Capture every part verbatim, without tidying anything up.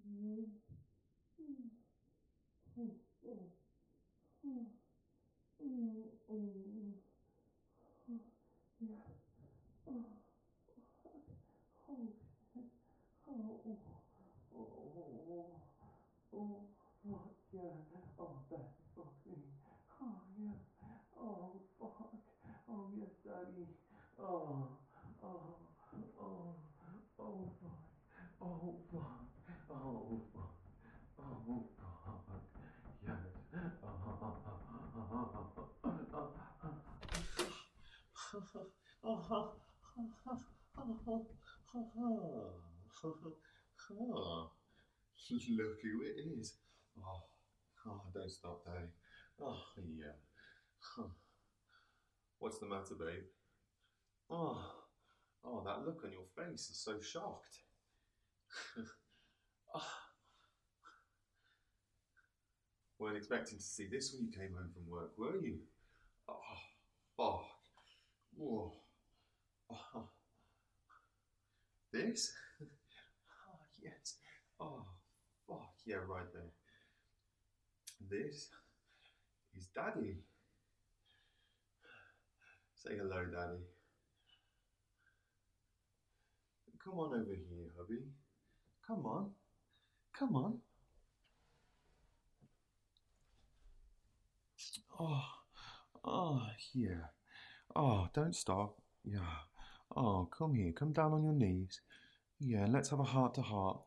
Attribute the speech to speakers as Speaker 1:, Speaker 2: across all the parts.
Speaker 1: Oh, fuck, yeah. Oh, Daddy, fuck me. Oh, yeah. Oh, fuck. Oh, yes, Daddy. Oh, oh, oh, oh, fuck. Oh, fuck. Oh, fuck. Oh, fuck. Yes. Oh, oh, oh. Look who it is. Oh, oh, don't stop, Daddy. Oh, yeah. Huh. What's the matter, babe? Oh, oh, that look on your face is so shocked. Oh, weren't expecting to see this when you came home from work, were you? Oh, fuck. Whoa. Oh, this? Oh, yes. Oh, fuck. Yeah, right there. This is Daddy. Say hello, Daddy. Come on over here, hubby. Come on. Come on. Oh, oh, yeah. Oh, don't stop. Yeah. Oh, come here. Come down on your knees. Yeah, let's have a heart to heart.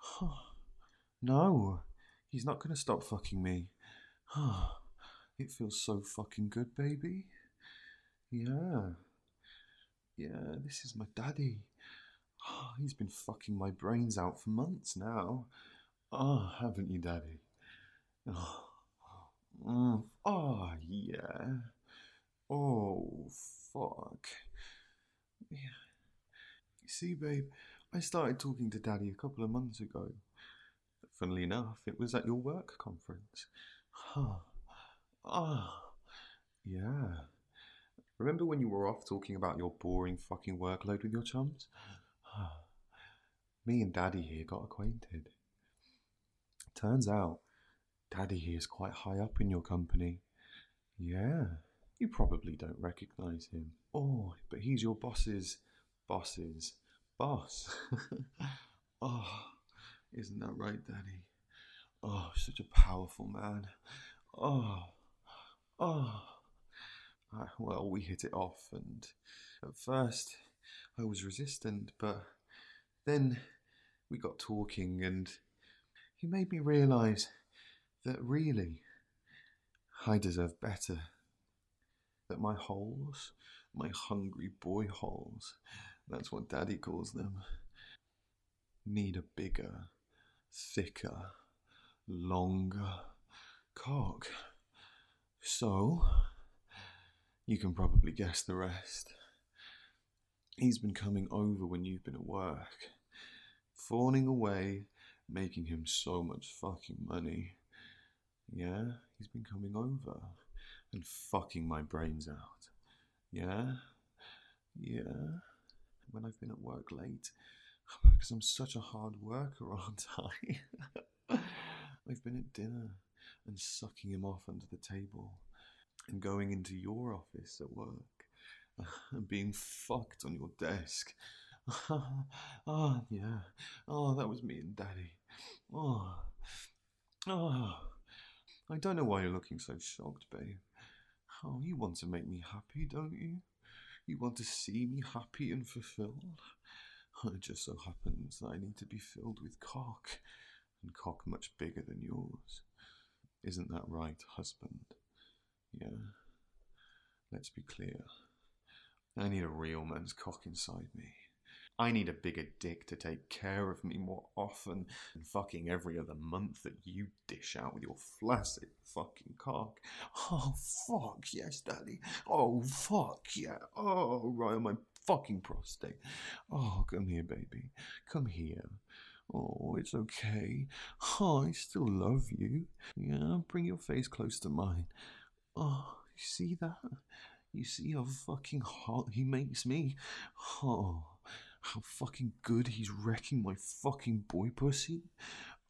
Speaker 1: No, he's not going to stop fucking me. It feels so fucking good, baby. Yeah. Yeah, this is my daddy. He's been fucking my brains out for months now. Oh, haven't you, daddy? Oh, mm. Oh yeah. Oh, fuck. Yeah. You see, babe, I started talking to Daddy a couple of months ago. Funnily enough, it was at your work conference. Ah, ah, yeah. Remember when you were off talking about your boring fucking workload with your chums? Me and Daddy here got acquainted. Turns out, Daddy here is quite high up in your company. Yeah. You probably don't recognize him. Oh, but he's your boss's boss's boss. Oh, isn't that right, Daddy? Oh, such a powerful man. Oh, oh. Uh, well, we hit it off, and at first I was resistant, but then we got talking, and he made me realize that really I deserve better. That my holes, my hungry boy holes, that's what Daddy calls them, need a bigger, thicker, longer cock. So, you can probably guess the rest. He's been coming over when you've been at work, fawning away, making him so much fucking money. Yeah, he's been coming over and fucking my brains out. Yeah, yeah. When I've been at work late, because I'm such a hard worker, aren't I? I've been at dinner and sucking him off under the table and going into your office at work and being fucked on your desk. Oh, yeah. Oh, that was me and Daddy. Oh, oh. I don't know why you're looking so shocked, babe. Oh, you want to make me happy, don't you? You want to see me happy and fulfilled? It just so happens that I need to be filled with cock, and cock much bigger than yours. Isn't that right, husband? Yeah. Let's be clear. I need a real man's cock inside me. I need a bigger dick to take care of me more often than fucking every other month that you dish out with your flaccid fucking cock. Oh, fuck, yes, Daddy. Oh, fuck, yeah. Oh, right on my fucking prostate. Oh, come here, baby. Come here. Oh, it's okay. Oh, I still love you. Yeah, bring your face close to mine. Oh, you see that? You see how fucking hot he makes me? Oh, how fucking good he's wrecking my fucking boy pussy?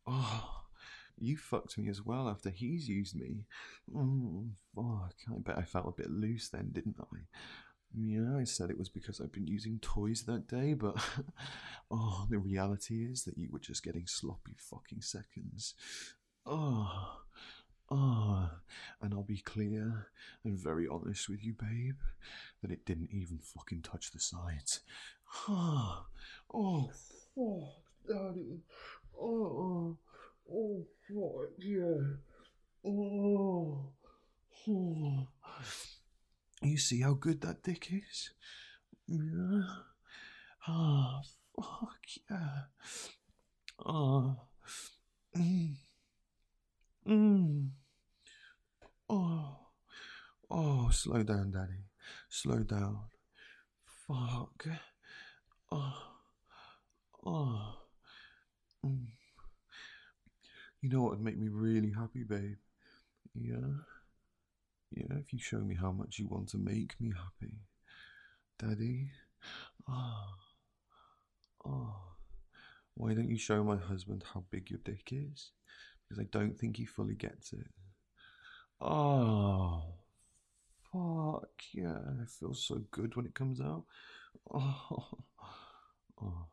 Speaker 1: Oh, you fucked me as well after he's used me. Mm, fuck, I bet I felt a bit loose then, didn't I? Yeah, I said it was because I'd been using toys that day, but oh, the reality is that you were just getting sloppy fucking seconds. Oh, oh, and I'll be clear and very honest with you, babe, that it didn't even fucking touch the sides. Oh, oh, fuck, daddy. Oh, oh, fuck, yeah. Oh, oh. You see how good that dick is? Yeah. Ah, oh, fuck yeah. Oh, mm, mm. Oh, oh, slow down, daddy. Slow down. Fuck. Oh, oh. Mm. You know what would make me really happy, babe? Yeah? Yeah, if you show me how much you want to make me happy. Daddy? Oh, oh. Why don't you show my husband how big your dick is? Because I don't think he fully gets it. Oh, fuck yeah. It feels so good when it comes out. Oh, oh,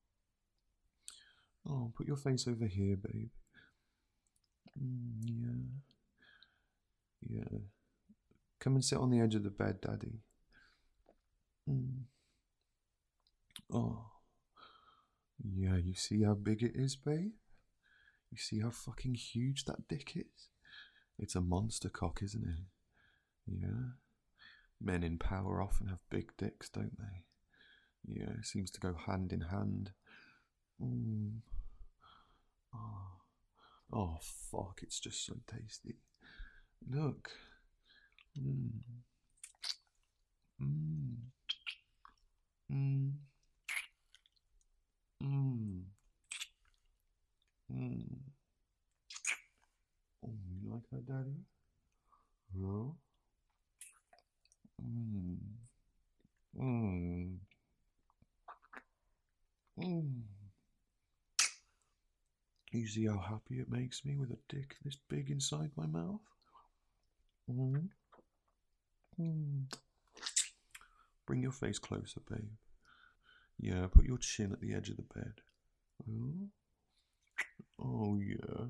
Speaker 1: oh, put your face over here, babe. Mm, yeah, yeah. Come and sit on the edge of the bed, daddy. Mm. Oh, yeah, you see how big it is, babe? You see how fucking huge that dick is? It's a monster cock, isn't it? Yeah. Men in power often have big dicks, don't they? Yeah, it seems to go hand in hand. Mm. Oh. Oh, fuck, it's just so tasty. Look. Mm. Mm. Mm. Mm. Mm. Oh, you like that, daddy? No? Mm. Mm. Mm. You see how happy it makes me with a dick this big inside my mouth? Mm. Mm. Bring your face closer, babe. Yeah, put your chin at the edge of the bed. Mm. Oh, yeah.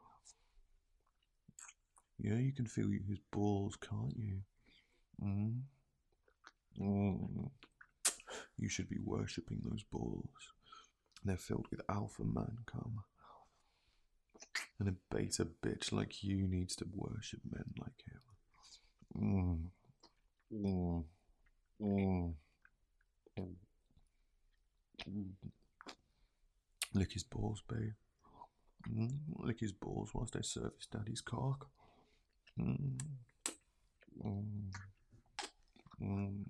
Speaker 1: Yeah, you can feel his balls, can't you? Mm. Mm. You should be worshipping those balls. They're filled with alpha man cum. And a beta bitch like you needs to worship men like him. Mm. Mm. Mm. Mm. Lick his balls, babe. Mm. Lick his balls whilst I serve his daddy's cock. Mm. Mm. Mm.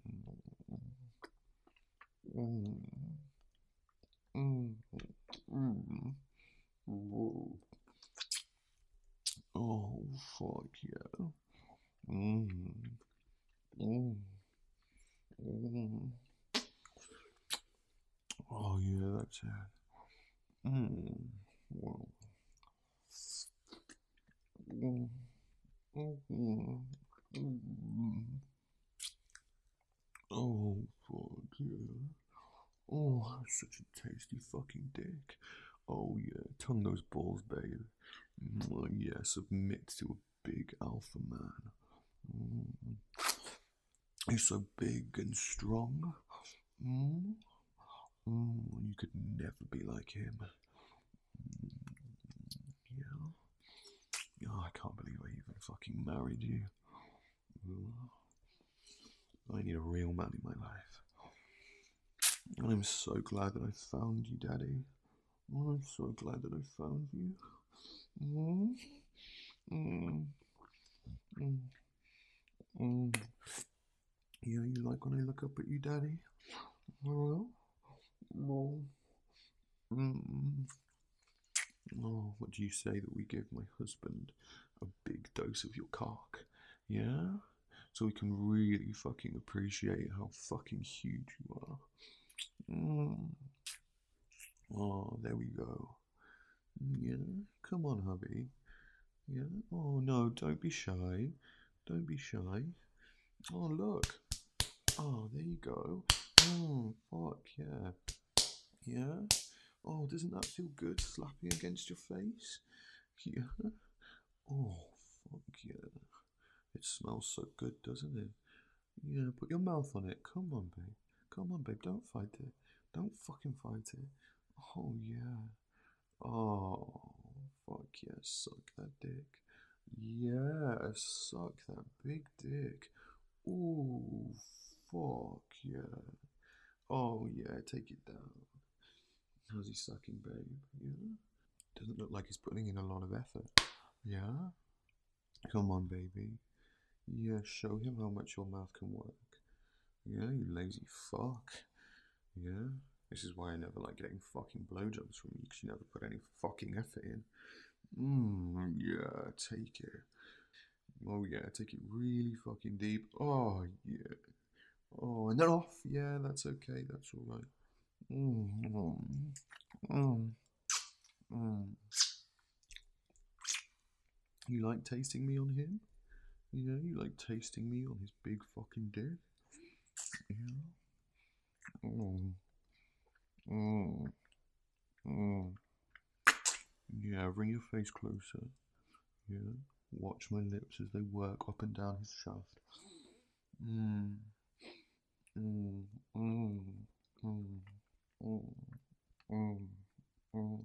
Speaker 1: Mm. Mm. Mm. Mm. Oh, fuck yeah. Mm. Mm. Mm. Oh, yeah, that's it. Mm. Well. Mm. Mm. Mm. Oh, fuck yeah. Oh, such a tasty fucking dick. Oh, yeah, tongue those balls, babe. Oh, yeah, submit to a big alpha man. Mm. He's so big and strong. Mm. Mm. You could never be like him. Mm. Yeah. Oh, I can't believe I even fucking married you. Mm. I need a real man in my life. And I'm so glad that I found you, Daddy. Oh, I'm so glad that I found you. Mm. Mm. Mm. Mm. Yeah, you like when I look up at you, Daddy? Oh, oh. Mm. Oh, what do you say that we give my husband a big dose of your cock? Yeah? So we can really fucking appreciate how fucking huge you are. Mm. Oh, there we go. Yeah? Come on, hubby. Yeah. Oh no, don't be shy. Don't be shy. Oh look. Oh, there you go. Oh fuck yeah. Yeah. Oh, doesn't that feel good? Slapping against your face. Yeah. Oh fuck yeah. It smells so good, doesn't it? Yeah. Put your mouth on it. Come on, babe. Come on, babe. Don't fight it. Don't fucking fight it. Oh yeah. Oh, fuck yeah, suck that dick. Yeah, suck that big dick. Ooh, fuck yeah. Oh yeah, take it down. How's he sucking, babe? Yeah? Doesn't look like he's putting in a lot of effort. Yeah? Come on, baby. Yeah, show him how much your mouth can work. Yeah, you lazy fuck. Yeah? This is why I never like getting fucking blowjobs from you, because you never put any fucking effort in. Mmm, yeah, take it. Oh yeah, take it really fucking deep. Oh yeah. Oh, and then off. Yeah, that's okay. That's all right. Mm, mm, mm, mm. You like tasting me on him? Yeah, you like tasting me on his big fucking dick? Yeah. Mm, mm, mm. Yeah, bring your face closer. Yeah. Watch my lips as they work up and down his shaft. Mmm. Mmm. Mmm. Mmm. Mmm. Mmm. Mmm.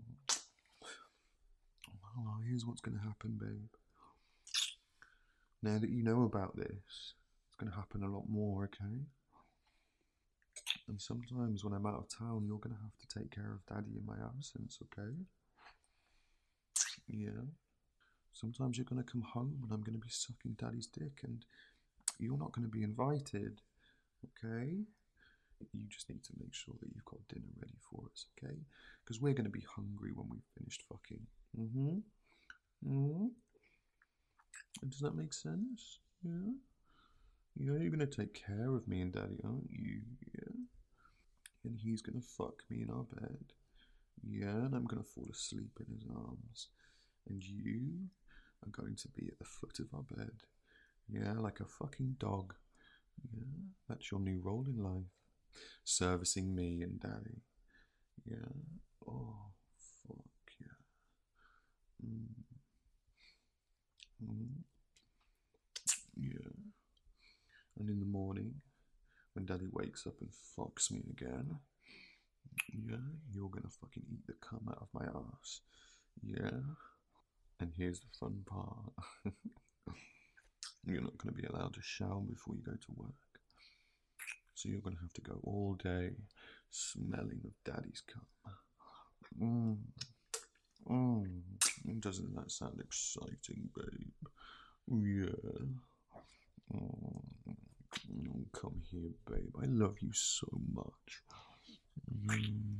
Speaker 1: Oh, here's what's going to happen, babe. Now that you know about this, it's going to happen a lot more, okay? And sometimes when I'm out of town, you're going to have to take care of Daddy in my absence, okay? Yeah. Sometimes you're going to come home and I'm going to be sucking Daddy's dick and you're not going to be invited, okay? You just need to make sure that you've got dinner ready for us, okay? Because we're going to be hungry when we've finished fucking. Mm-hmm. Mm-hmm. Does that make sense? Yeah? Yeah, you're going to take care of me and Daddy, aren't you? Yeah? And he's going to fuck me in our bed. Yeah, and I'm going to fall asleep in his arms. And you are going to be at the foot of our bed. Yeah, like a fucking dog. Yeah, that's your new role in life. Servicing me and Daddy. Yeah. Oh, fuck yeah. Mm. Mm. Yeah. And in the morning, when Daddy wakes up and fucks me again, yeah, you're gonna fucking eat the cum out of my ass. Yeah. And here's the fun part. You're not gonna be allowed to shower before you go to work. So you're gonna have to go all day smelling of Daddy's cum. Mmm. Mmm. Doesn't that sound exciting, babe? Yeah. Oh, come here, babe. I love you so much. Mm.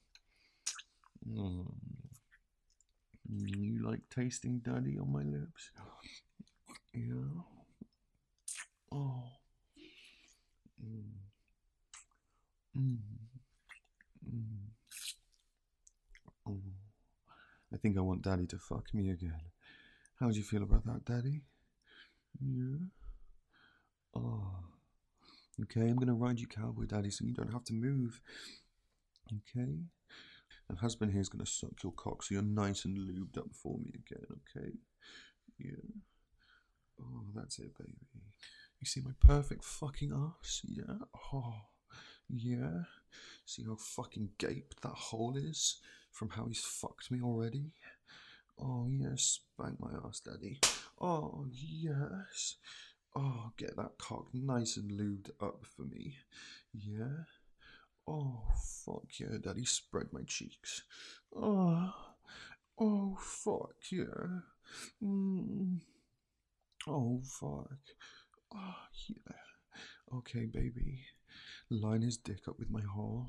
Speaker 1: Mm. You like tasting Daddy on my lips? Yeah. Oh. Mm. Mm. Mm. Oh. I think I want Daddy to fuck me again. How do you feel about that, Daddy? Yeah. Oh. Okay, I'm gonna ride you cowboy, Daddy, so you don't have to move. Okay? And husband here's gonna suck your cock so you're nice and lubed up for me again, okay? Yeah. Oh, that's it, baby. You see my perfect fucking ass? Yeah. Oh, yeah. See how fucking gaped that hole is from how he's fucked me already? Oh, yes. Spank my ass, Daddy. Oh, yes. Oh, get that cock nice and lubed up for me. Yeah. Oh, fuck yeah, Daddy. Spread my cheeks. Oh, oh, fuck yeah. Mm. Oh, fuck. Oh, yeah. Okay, baby. Line his dick up with my hole.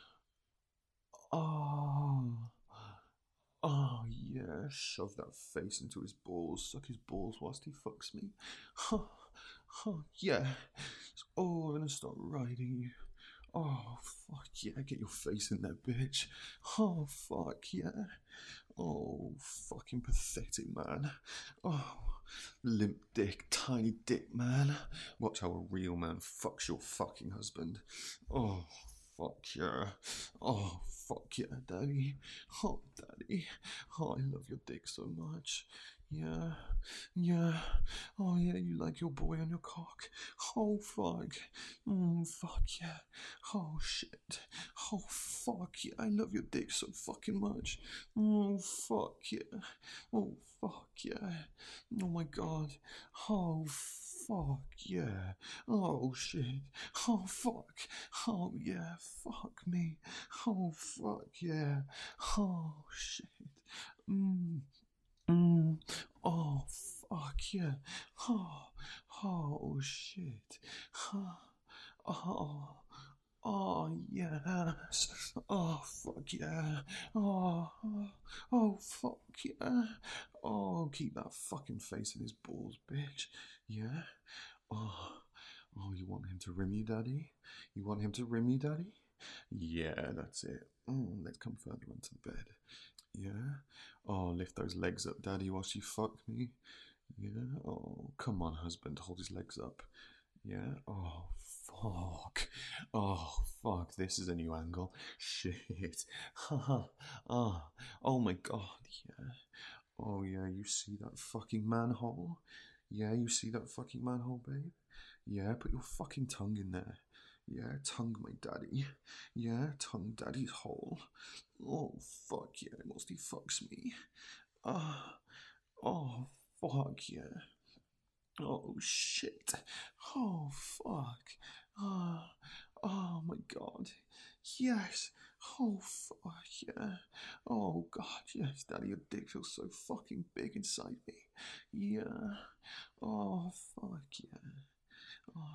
Speaker 1: Oh. Oh, yeah. Shove that face into his balls. Suck his balls whilst he fucks me. Oh, oh yeah. Oh, I'm gonna start riding you. Oh, fuck yeah. Get your face in there, bitch. Oh, fuck yeah. Oh, Oh, fucking pathetic, man. Oh, limp dick, tiny dick, man. Watch how a real man fucks your fucking husband. Oh, fuck yeah. Oh, fuck yeah, daddy. Oh, daddy. Oh, I love your dick so much. Yeah, yeah. Oh, yeah, you like your boy on your cock. Oh, fuck. Mm, fuck yeah. Oh, shit. Oh, fuck yeah. I love your dick so fucking much. Oh, fuck yeah. Oh, fuck yeah. Oh, my God. Oh, fuck yeah. Oh, shit. Oh, fuck. Oh, yeah. Fuck me. Oh, fuck yeah. Oh, shit. Mm. Mm. Oh, fuck yeah. Oh, oh, shit. Oh, oh, oh, yes. Oh, fuck yeah. Oh, oh, oh, fuck yeah. Oh, keep that fucking face in his balls, bitch. Yeah? Oh, oh, you want him to rim you, daddy? You want him to rim you, daddy? Yeah, that's it. Mm, let's come further onto the bed. Yeah? Oh, lift those legs up, daddy, whilst you fuck me. Yeah? Oh, come on, husband, hold his legs up. Yeah? Oh, fuck. Oh, fuck, this is a new angle. Shit. Haha. oh, oh my god, yeah. Oh, yeah, you see that fucking manhole? Yeah, you see that fucking manhole, babe? Yeah, put your fucking tongue in there. Yeah, tongue my daddy. Yeah, tongue daddy's hole. Oh, fuck yeah, whilst he fucks me. Ah, oh, fuck yeah. Oh, shit. Oh, fuck. Ah, oh my god. Yes. Oh, fuck yeah. Oh, God, yes, daddy, your dick feels so fucking big inside me. Yeah. Oh, fuck yeah. Oh,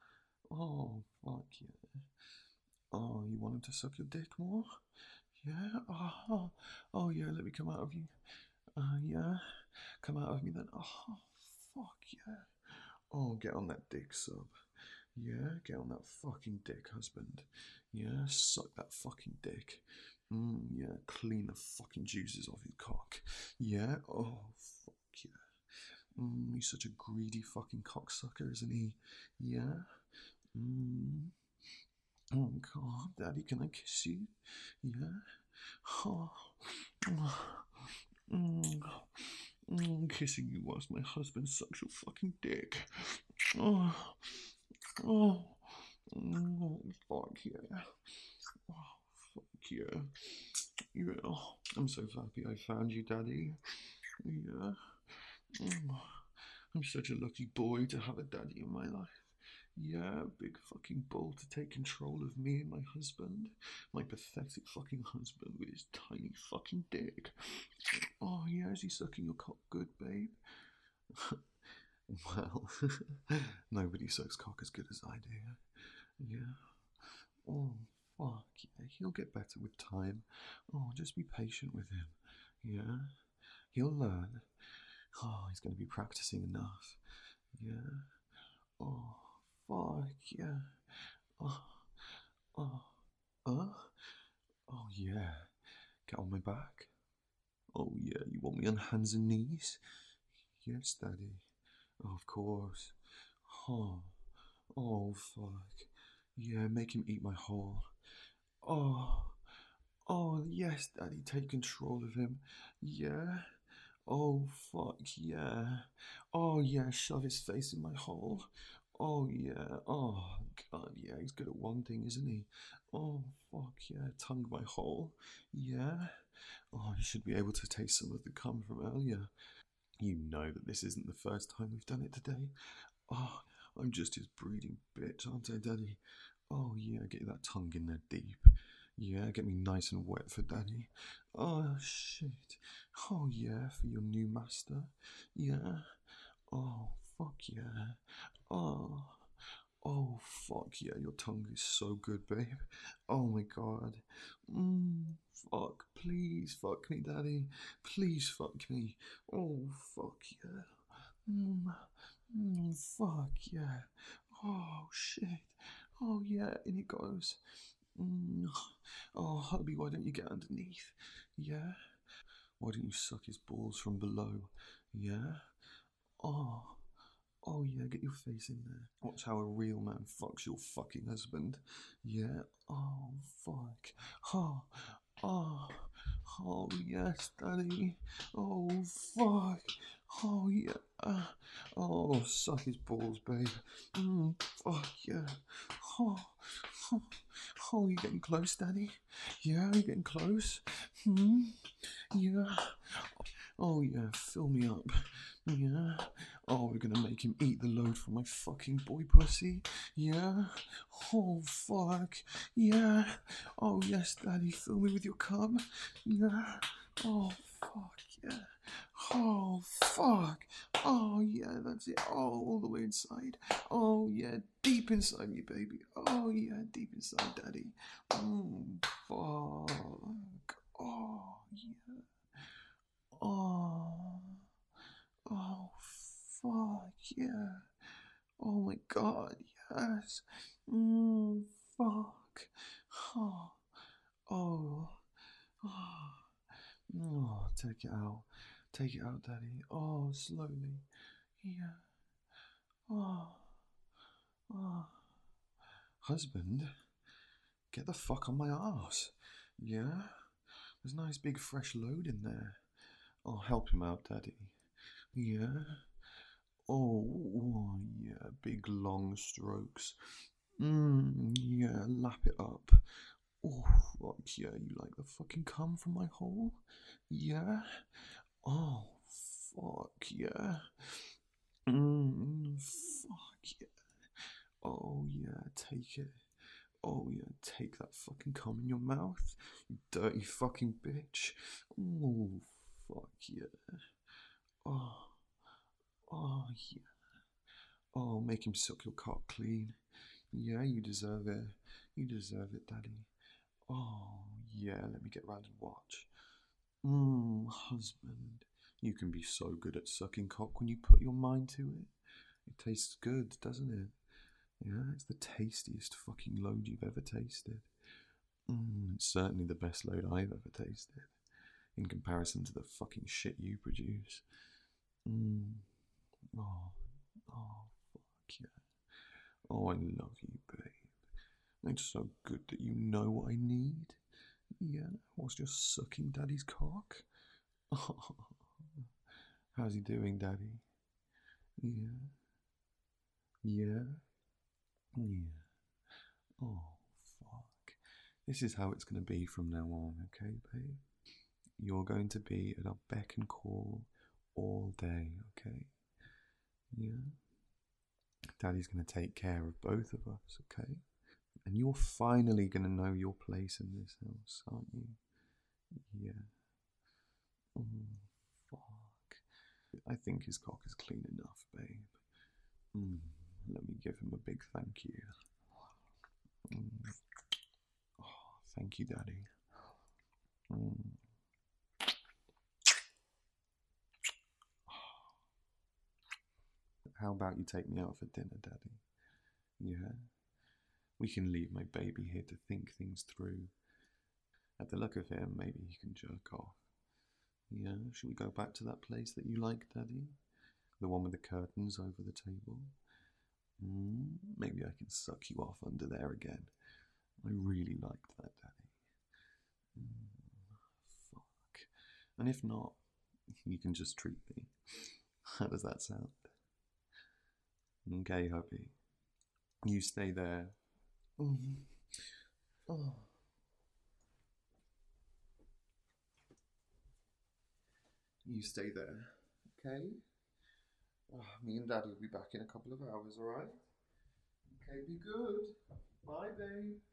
Speaker 1: oh fuck yeah. Oh, you want him to suck your dick more? Yeah? Oh, oh, oh yeah, let me come out of you. Uh, yeah? Come out of me then. Oh, fuck yeah. Oh, get on that dick, sub. Yeah, get on that fucking dick, husband. Yeah, suck that fucking dick. Mm, yeah, clean the fucking juices off his cock. Yeah? Oh, fuck yeah. Mm, he's such a greedy fucking cocksucker, isn't he? Yeah? Mm. Oh, God, Daddy, can I kiss you? Yeah? Oh. Mm. Mm, kissing you whilst my husband sucks your fucking dick. Oh. Oh. Oh, fuck yeah. Oh, fuck yeah. Yeah. I'm so happy I found you, Daddy. Yeah. Mm. I'm such a lucky boy to have a daddy in my life. Yeah, big fucking bull to take control of me and my husband. My pathetic fucking husband with his tiny fucking dick. Oh, yeah, is he sucking your cock good, babe? Well, nobody sucks cock as good as I do. Yeah. Oh, fuck yeah. He'll get better with time. Oh, just be patient with him. Yeah. He'll learn. Oh, he's going to be practicing enough. Yeah. Oh, fuck yeah. Oh, oh, uh, oh yeah. Get on my back. Oh yeah, you want me on hands and knees? Yes, Daddy. Oh, of course. Oh, oh, fuck. Yeah, make him eat my hole. Oh, oh, yes, Daddy, take control of him. Yeah. Oh, fuck, yeah. Oh, yeah, shove his face in my hole. Oh, yeah. Oh, God, yeah, he's good at one thing, isn't he? Oh, fuck, yeah, tongue my hole. Yeah. Oh, you should be able to taste some of the cum from earlier. You know that this isn't the first time we've done it today. Oh, I'm just his breeding bitch, aren't I, Daddy? Oh, yeah, get that tongue in there deep. Yeah, get me nice and wet for Daddy. Oh, shit. Oh, yeah, for your new master. Yeah. Oh, fuck yeah. Oh. Oh, fuck yeah, your tongue is so good, babe. Oh my god. Mmm, fuck, please fuck me, Daddy. Please fuck me. Oh, fuck yeah. Mmm, mmm, fuck yeah. Oh, shit. Oh, yeah, in it goes. Mm. Oh, hubby, why don't you get underneath? Yeah? Why don't you suck his balls from below? Yeah? Oh. Oh yeah, get your face in there. Watch how a real man fucks your fucking husband. Yeah? Oh, fuck. Oh. Oh. Oh, yes, daddy. Oh, fuck. Oh, yeah. Uh, oh, suck his balls, babe. Mm, fuck, yeah. Oh, oh, oh, you getting close, daddy? Yeah, you getting close? Hmm? Yeah. Oh, yeah, fill me up. Yeah. Oh, we're gonna make him eat the load from my fucking boy pussy. Yeah. Oh, fuck. Yeah. Oh, yes, daddy, fill me with your cum. Yeah. Oh, fuck, yeah. Oh, fuck. Oh, yeah, that's it. Oh, all the way inside. Oh, yeah, deep inside me, baby. Oh, yeah, deep inside, daddy. Mm, fuck. Oh, yeah. Oh, oh, fuck, yeah. Oh my god, yes. Mm, fuck. Oh, oh, oh. Oh, take it out. Take it out, daddy. Oh, slowly. Yeah. Oh, oh. Husband, get the fuck on my ass. Yeah? There's a nice big fresh load in there. I'll help him out, daddy. Yeah? Oh, oh, yeah, big long strokes. Mmm, yeah, lap it up. Oh, fuck yeah, you like the fucking cum from my hole? Yeah? Oh, fuck yeah. Mmm, fuck yeah. Oh yeah, take it. Oh yeah, take that fucking cum in your mouth, you dirty fucking bitch. Oh, fuck yeah. Oh, oh yeah. Oh, make him suck your cock clean. Yeah, you deserve it. You deserve it, daddy. Oh, yeah, let me get round and watch. Mmm, husband. You can be so good at sucking cock when you put your mind to it. It tastes good, doesn't it? Yeah, it's the tastiest fucking load you've ever tasted. Mmm, it's certainly the best load I've ever tasted. In comparison to the fucking shit you produce. Mmm. Oh, oh, fuck yeah. Oh, I love you, babe. It's so good that you know what I need. Yeah, whilst you're sucking daddy's cock. Oh, how's he doing, daddy? Yeah. Yeah. Yeah. Oh, fuck. This is how it's going to be from now on, okay, babe? You're going to be at our beck and call all day, okay? Yeah? Daddy's going to take care of both of us, okay? And you're finally going to know your place in this house, aren't you? Yeah. Oh, fuck. I think his cock is clean enough, babe. Mm, let me give him a big thank you. Mm. Oh, thank you, Daddy. Mm. How about you take me out for dinner, Daddy? Yeah? We can leave my baby here to think things through. At the look of him, maybe he can jerk off. Yeah? Should we go back to that place that you like, Daddy? The one with the curtains over the table? Mm, maybe I can suck you off under there again. I really liked that, Daddy. Mm, fuck. And if not, you can just treat me. How does that sound? Okay, hubby. You stay there. Mm. Oh. You stay there, okay? Oh, me and Daddy will be back in a couple of hours, alright? Okay, be good. Bye, babe.